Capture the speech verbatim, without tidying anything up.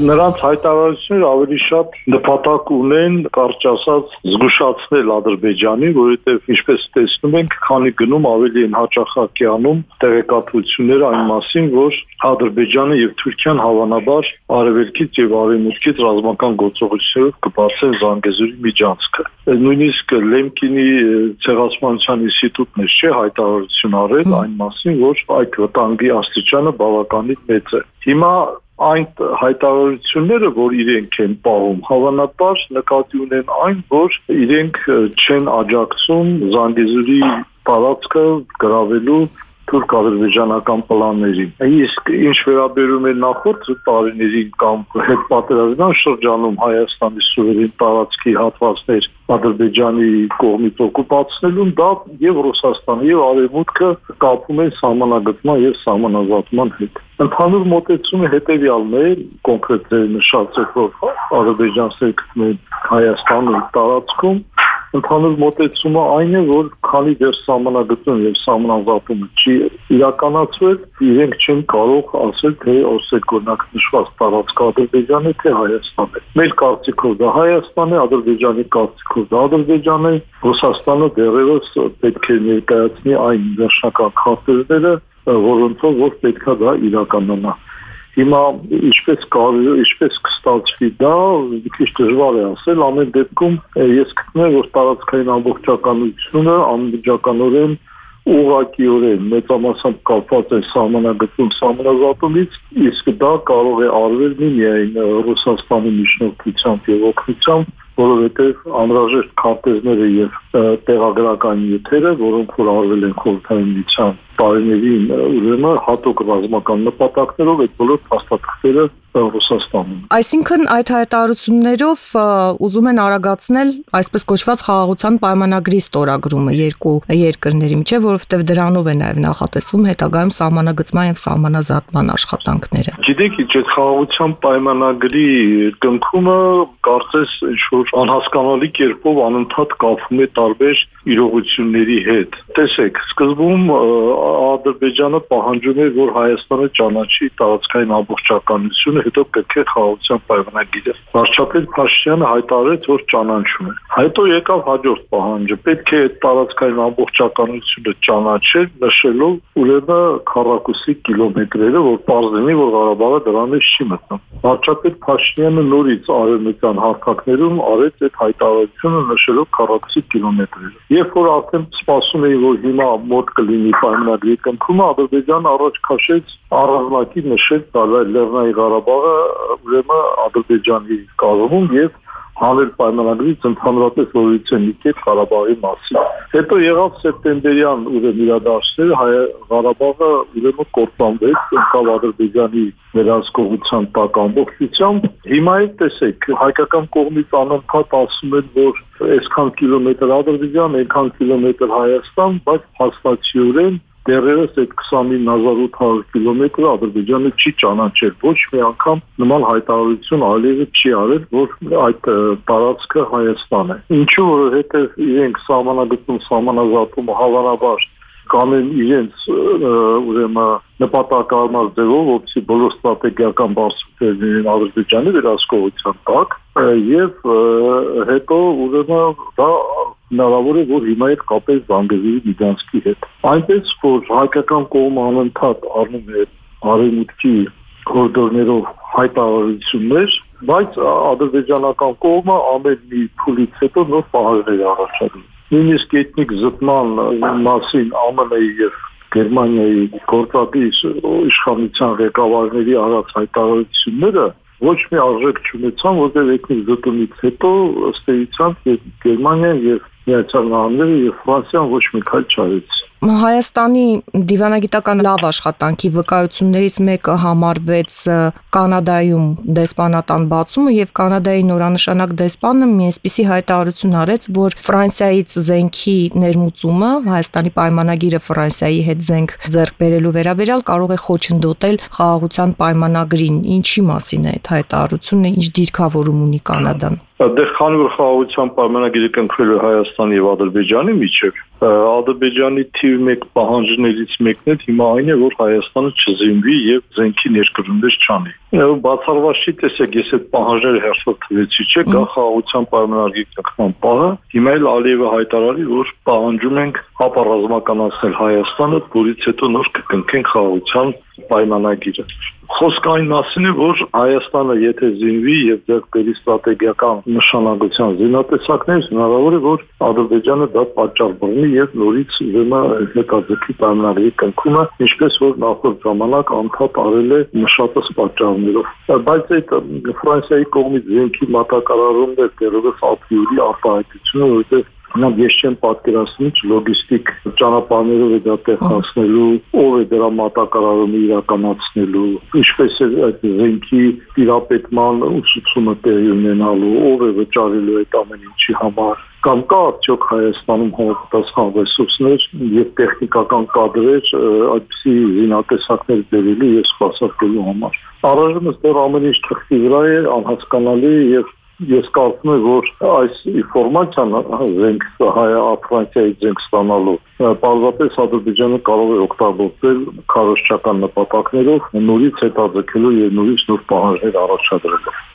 Նրանց հայտարարությունները ավելի շատ նպատակ ունեն, կարճ ասած, զգուշացնել Ադրբեջանին, որովհետև ինչպես տեսնում ենք, քանի գնում ավելի են հաճախակյանում տեղեկատվությունները այն մասին, որ Ադրբեջանը եւ Թուրքիան հավանաբար արևելքից եւ արևմուտքից ռազմական գործողություններով կբացեն Զանգեզուրի միջանցքը։ Նույնիսկ Լեմկինի ցեղասպանության ինստիտուտն է չէ հայտարարություն արել այն մասին, որ այդ վտանգի աստիճանը բավականին մեծ է։ Հիմա այն հայտարարությունները, որ իրենք են պահում, հավանաբար նկատի ունեն այն, որ իրենք չեն աջակցում Զանգեզուրի տարածքը գրավելու թուրք-ադրբեջանական պլաններին։ Իսկ ինչ վերաբերում է նախորդ տարիներին կամ հետպատերազմյան շրջանում Հայաստանի սուվերեն տարածքի հատվածներ Ադրբեջանի կողմից օկուպացնելուն, դա եւ Ռուսաստանը եւ Արևմուտքը կապում են սահմանագծման եւ սահմանազատման հետ։ Ընդհանուր մոտեցումը հետեւյալն է, կոնկրետ նշածեք, որ ադրբեջանցիները գտնվում են Հայաստանի տարածքում, ընդհանուր մոտեցումը այն է, որ քանի դեռ սահմանագծում եւ սահմանազատումը չի իրականացվել, իրենք չեն կարող ասել, թե օսեկ օրինակ նշված տարածքը Ադրբեջանի թե Հայաստանի։ Մեր կարծիքով դա Հայաստան է, Ադրբեջանի կարծիքով դա Ադրբեջան է, Ռուսաստանը դեռևս պետք է ներկայացնի այն վերջնական քարտեզները, որոնցով որ պետքա դա իրականանա։ Հիմա ինչպես կարող ինչպես կստացվի դա մի քիչ դժվար է ասել, ամեն դեպքում ես գտնում եմ, որ տարածքային ամբողջականությունը անմիջականորեն ուղղակիորեն մեծամասամբ կապված է սահմանագծում սահմանազատումից, իսկ դա կարող է արվել միայն Ռուսաստանի միջնորդությամբ եւ օգնությամբ, որովհետև անհրաժեշտ քարտեզները եւ տեղագրական նյութերը, որոնք որ արվել են խորհրդային միության տարիներին, ուրեմն հատուկ ռազմական նպատակներով այդ բոլոր փաստաթղթերը Ռուսաստանում։ Այսինքն այդ հայտարարություններով ուզում են արագացնել այսպես կոչված խաղաղության պայմանագրի ստորագրումը երկու երկրների միջև, որովհետև դրանով է նաև նախատեսվում հետագայում սահմանագծման եւ սահմանազատման աշխատանքները։ Գիտեք, ինչ այդ խաղաղության պայմանագրի կնքումը կարծես ինչ-որ անհասկանալի կերպով անընդհատ կապվում է տարբեր իրողությունների հետ։ Տեսեք, սկզբում Ադրբեջանը պահանջում է, որ Հայաստանը ճանաչի տարածքային ամբողջականությունը, հետո կրկին խաղաղության պայմանագիրը։ Վարչապետ Փաշինյանը հայտարարեց, որ ճանաչում է։ Հետո եկավ հաջորդ պահանջը, պետք է տարածքային ամբողջականությունը ճանաչել, նշելով ուրեմն քառակուսի կիլոմետրերը, որ պարզ լինի, որ Ղարաբաղը դրանից չի մտնում։ Վարչապետ Փաշինյանը նորից արևմտյան հարթակներում արեց այդ հայտարարությունը, նշելով քառակուսի կիլոմետրերը։ Երբ որ արդեն սպասում էին, որ հիմա մոտ կլինի պայմանագրի կնքումը, Ադրբեջանը առաջ քաշեց առանձնակի նշել Լեռնային Ղարաբաղը ուրեմն Ադրբեջանի կազմում եւ հանել պայմանագրից ընդհանրապես որից մի կետ Ղարաբաղի մասին։ Հետո եղավ սեպտեմբերյան ուրեմն իրադարձները, Ղարաբաղը ուրեմն կործանվեց, ընկավ Ադրբեջանի վերահսկողության տակ ամբողջությամբ։ Հիմա էլ տեսեք, հայկական կողմից անընդհատ ասում են, որ այսքան կիլոմետր Ադրբեջան, այնքան կիլոմետր Հայաստան, բայց հաստատիորեն դեռևս այդ քսանինը հազար ութ հարյուր կիլոմետրը Ադրբեջանը չի ճանաչել, ոչ մի անգամ նման հայտարարություն Ալիևը չի արել, որ այդ տարածքը Հայաստան է։ Ինչու, որովհետև իրենք սահմանագծում սահմանազատումը հավանաբար կանեն իրենց ուրեմն նպատակարար ձևով, որպեսզի բոլոր ստրատեգիական բարձրություններն լինեն Ադրբեջանի վերահսկողության տակ, եւ հետո ուրեմն դա հնարավոր է, որ հիմա այդ կապել Զանգեզուրի միջանցքի հետ։ Այնպես, որ հայկական կողմը անընդհատ առնում է արևմուտքի կորիդորներով հայտարարություններ, բայց ադրբեջանական կողմը ամեն մի փուլից հետո նոր պահանջներ առաջադրում։ Նույնիսկ էթնիկ զտման մասին ԱՄՆ-ի եւ Գերմանիայի գործադիր իշխանության ղեկավարների արած հայտարարությունները ոչ մի արժեք չունեցան, որտեղ էթնիկ զտումից հետո ըստ էության Գերմանիան եւ Միացյալ Նահանգները եւ Ֆրանսիան ոչ մի քայլ չարեց։ Հայաստանի դիվանագիտական լավ աշխատանքի վկայություններից մեկը համարվեց Կանադայում դեսպանատան բացումը եւ Կանադայի նորանշանակ դեսպանը մի այսպիսի հայտարարություն արեց, որ Ֆրանսիայից զենքի ներմուծումը, Հայաստանի պայմանագիրը Ֆրանսիայի հետ զենք ձեռք բերելու վերաբերյալ կարող է խոչընդոտել խաղաղության պայմանագրին։ Ինչի մասին է այդ հայտարարությունը, ինչ դիրքավորում ունի Կանադան։ Դեռ քանի որ խաղաղության պայմանագիրը կնքվել է Հայաստանի եւ Ադրբեջանի միջեւ, Ադրբեջանի թիվ մեկ պահանջներից մեկն է հիմա այն է, որ Հայաստանը չզինվի եւ զենքի ներկրումներ չանի։ Բացառված չի, տեսեք, ես այդ պահանջները հերթով թվեցի, չէ, գա խաղաղության պայմանագրի կնքման պահը, հիմա էլ Ալիևը հայտարարի, որ պահանջում ենք ապառազմականացնել Հայաստանը, որից հետո նոր կկնքենք խաղաղության պայմանագիրը։ Խոսքը այն մասին է, որ Հայաստանը եթե զինվի եւ ձեռք բերի ստրատեգիական նշանակության զինատեսակներ, հնարավոր է, որ Ադրբեջանը դա պատճառ բռնի եւ նորից ուրեմն հետաձգի պայմանագրի կնքումը, ինչպես որ նախորդ ժամանակ անդադ արել է նշատած պատճառներով։ Բայց այդ Ֆրանսիայի կողմից զենքի մատակարարումն է դեռևս ապրիլի արտահայտությունը, որովհետեւ Նրանք ես չեմ պատկերացնում լոգիստիկ ճանապարհներով է դա տեղացնելու, ով է դրա մատակարարումը իրականացնելու, ինչպես է այդ զենքի տիրապետման ուսուցումը տեղի ունենալու, ով է վճարելու այդ ամեն ինչի համար, կամ կա արդյոք Հայաստանում համապատասխան ռեսուրսներ եւ տեխնիկական կադրեր այդպիսի զինատեսակներ բերելու եւ սպասարկելու համար։ Առայժմ դեռ ամեն ինչ թղթի վրա է, անհասկանալի եւ Ես կարծում եմ, որ այս ինֆորմացիան զենք Ֆրանսիայի զենք ստանալու պարզապես Ադրբեջանը կարող է օգտագործել քարոզչական նպատակներով նորից հետաձգելու եւ նորից նոր պահանջներ առաջադրելով։